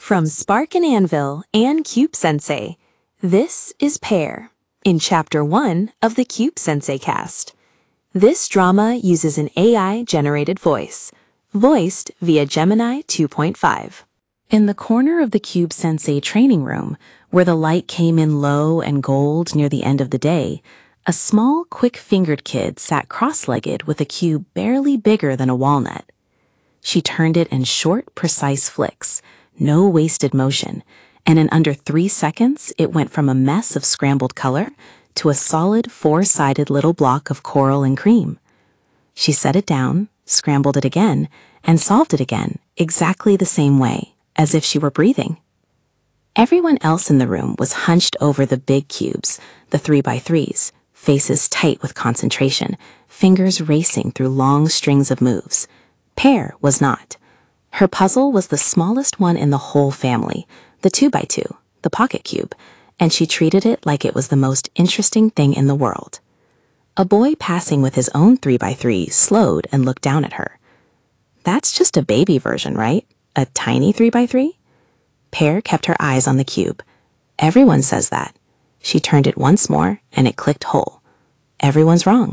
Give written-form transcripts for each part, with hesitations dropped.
From Spark and Anvil and Cube Sensei, this is Pear, in Chapter 1 of the Cube Sensei cast. This drama uses an AI-generated voice, voiced via Gemini 2.5. In the corner of the Cube Sensei training room, where the light came in low and gold near the end of the day, a small, quick-fingered kid sat cross-legged with a cube barely bigger than a walnut. She turned it in short, precise flicks, no wasted motion, and in under 3 seconds, it went from a mess of scrambled color to a solid 4-sided little block of coral and cream. She set it down, scrambled it again, and solved it again, exactly the same way, as if she were breathing. Everyone else in the room was hunched over the big cubes, the 3x3s, faces tight with concentration, fingers racing through long strings of moves. Pear was not. Her puzzle was the smallest one in the whole family, the 2x2, the pocket cube, and she treated it like it was the most interesting thing in the world. A boy passing with his own 3x3 slowed and looked down at her. That's just a baby version, right? A tiny 3x3? Pear kept her eyes on the cube. Everyone says that. She turned it once more, and it clicked whole. Everyone's wrong.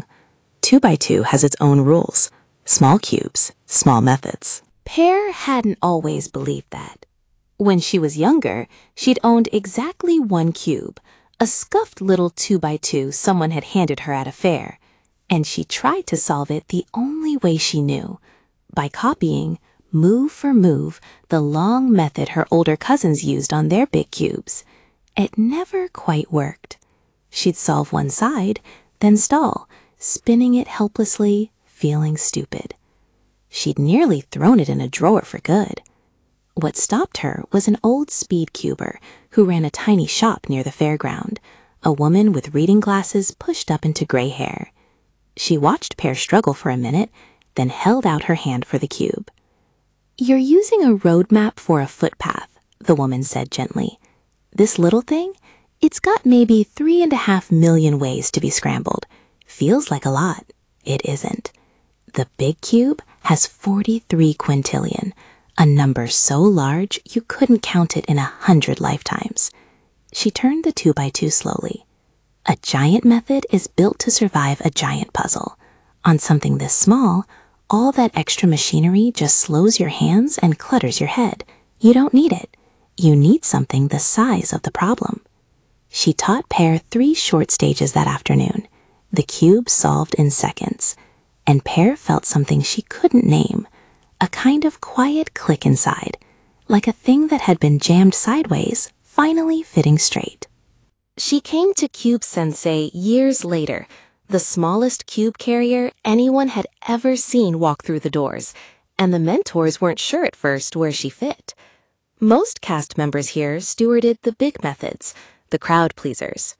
2x2 has its own rules. Small cubes, small methods. Pear hadn't always believed that. When she was younger, she'd owned exactly one cube, a scuffed little 2x2 someone had handed her at a fair, and she tried to solve it the only way she knew, by copying, move for move, the long method her older cousins used on their big cubes. It never quite worked. She'd solve one side, then stall, spinning it helplessly, feeling stupid. She'd nearly thrown it in a drawer for good. What stopped her was an old speed cuber who ran a tiny shop near the fairground, a woman with reading glasses pushed up into gray hair. She watched Pear struggle for a minute, then held out her hand for the cube. "You're using a road map for a footpath," the woman said gently. "This little thing? It's got maybe 3.5 million ways to be scrambled. Feels like a lot. It isn't. The big cube has 43 quintillion, a number so large you couldn't count it in 100 lifetimes." She turned the 2x2 slowly. "A giant method is built to survive a giant puzzle. On something this small, all that extra machinery just slows your hands and clutters your head. You don't need it. You need something the size of the problem." She taught Pear 3 short stages that afternoon. The cube solved in seconds, and Pear felt something she couldn't name, a kind of quiet click inside, like a thing that had been jammed sideways, finally fitting straight. She came to Cube Sensei years later, the smallest cube carrier anyone had ever seen walk through the doors, and the mentors weren't sure at first where she fit. Most cast members here stewarded the big methods, the crowd pleasers.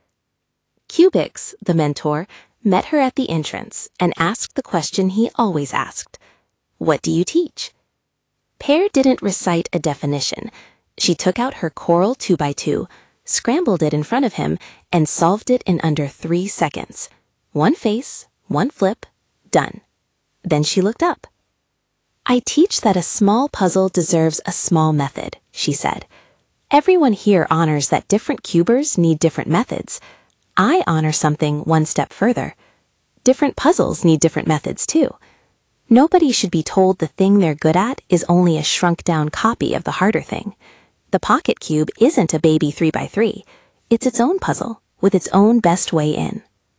Cubix, the mentor, met her at the entrance and asked the question he always asked. "What do you teach?" Pear didn't recite a definition. She took out her coral 2x2, scrambled it in front of him, and solved it in under 3 seconds. One face, one flip, done. Then she looked up. "I teach that a small puzzle deserves a small method," she said. "Everyone here honors that different cubers need different methods. I honor something one step further. Different puzzles need different methods too. Nobody should be told the thing they're good at is only a shrunk-down copy of the harder thing. The pocket cube isn't a baby 3x3. It's its own puzzle, with its own best way in."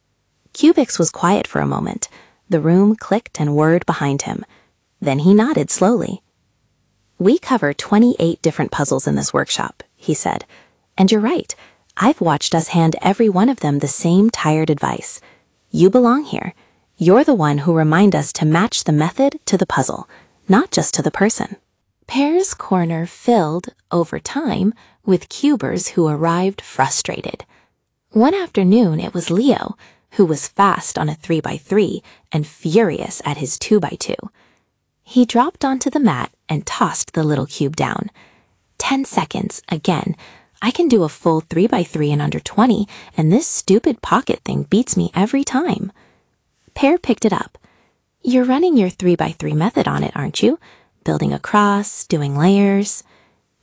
Cubix was quiet for a moment. The room clicked and whirred behind him. Then he nodded slowly. "We cover 28 different puzzles in this workshop," he said. "And you're right. I've watched us hand every one of them the same tired advice. You belong here. You're the one who remind us to match the method to the puzzle, not just to the person." Pear's corner filled, over time, with cubers who arrived frustrated. One afternoon it was Leo, who was fast on a 3x3 and furious at his 2x2. He dropped onto the mat and tossed the little cube down. 10 seconds, again. I can do a full 3x3 in under 20, and this stupid pocket thing beats me every time. Pear picked it up. "You're running your 3x3 method on it, aren't you? Building across, doing layers."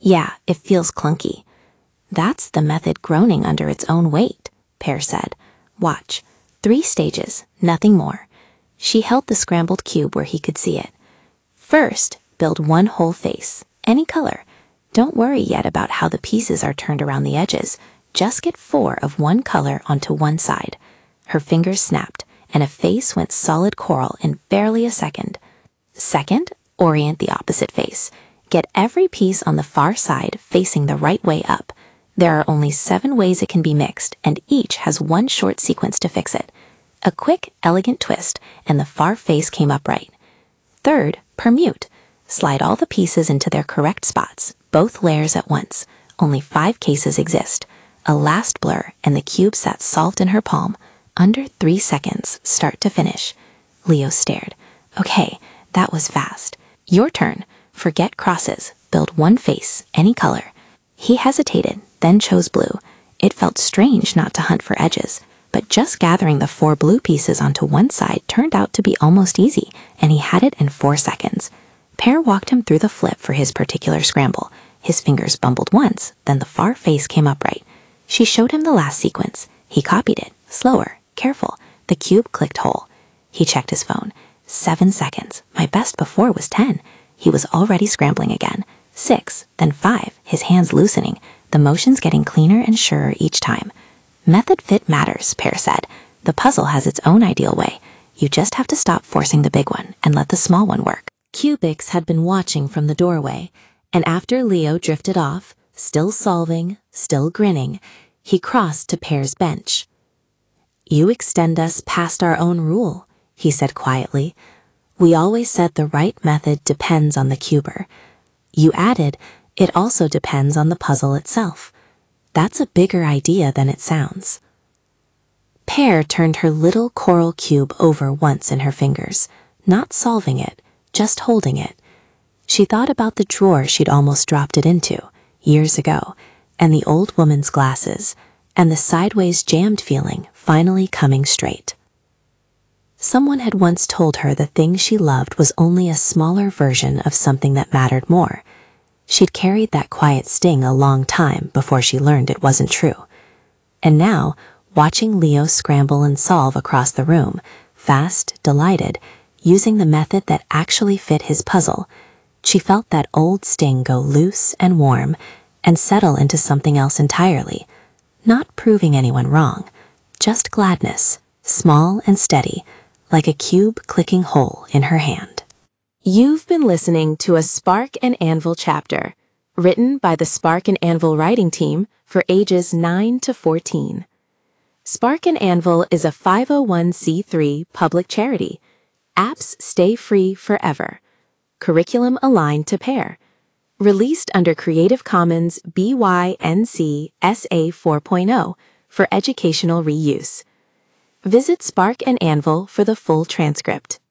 Yeah, it feels clunky. That's the method groaning under its own weight, Pear said. Watch. 3 stages, nothing more. She held the scrambled cube where he could see it. First, build one whole face, any color. Don't worry yet about how the pieces are turned around the edges. Just get 4 of one color onto one side. Her fingers snapped, and a face went solid coral in barely a second. Second, orient the opposite face. Get every piece on the far side facing the right way up. There are only 7 ways it can be mixed, and each has one short sequence to fix it. A quick, elegant twist, and the far face came upright. Third, permute. Slide all the pieces into their correct spots, both layers at once. Only 5 cases exist. A last blur, and the cube sat solved in her palm. Under 3 seconds, start to finish. Leo stared. Okay, that was fast. Your turn. Forget crosses. Build one face, any color. He hesitated, then chose blue. It felt strange not to hunt for edges, but just gathering the 4 blue pieces onto one side turned out to be almost easy, and he had it in 4 seconds. Pear walked him through the flip for his particular scramble. His fingers bumbled once, then the far face came upright. She showed him the last sequence. He copied it, slower, careful. The cube clicked whole. He checked his phone. 7 seconds. My best before was 10. He was already scrambling again. 6, then 5, his hands loosening, the motions getting cleaner and surer each time. Method fit matters, Pear said. The puzzle has its own ideal way. You just have to stop forcing the big one and let the small one work. Cubix had been watching from the doorway, and after Leo drifted off, still solving, still grinning, he crossed to Pear's bench. You extend us past our own rule, he said quietly. We always said the right method depends on the cuber. You added, it also depends on the puzzle itself. That's a bigger idea than it sounds. Pear turned her little coral cube over once in her fingers, not solving it, just holding it. She thought about the drawer she'd almost dropped it into, years ago, and the old woman's glasses, and the sideways jammed feeling finally coming straight. Someone had once told her the thing she loved was only a smaller version of something that mattered more. She'd carried that quiet sting a long time before she learned it wasn't true. And now, watching Leo scramble and solve across the room, fast, delighted, using the method that actually fit his puzzle, she felt that old sting go loose and warm and settle into something else entirely, not proving anyone wrong, just gladness, small and steady, like a cube clicking whole in her hand. You've been listening to a Spark and Anvil chapter, written by the Spark and Anvil writing team for ages 9 to 14. Spark and Anvil is a 501c3 public charity. Apps stay free forever. Curriculum aligned to Pear. Released under Creative Commons BY-NC SA 4.0 for educational reuse. Visit Spark and Anvil for the full transcript.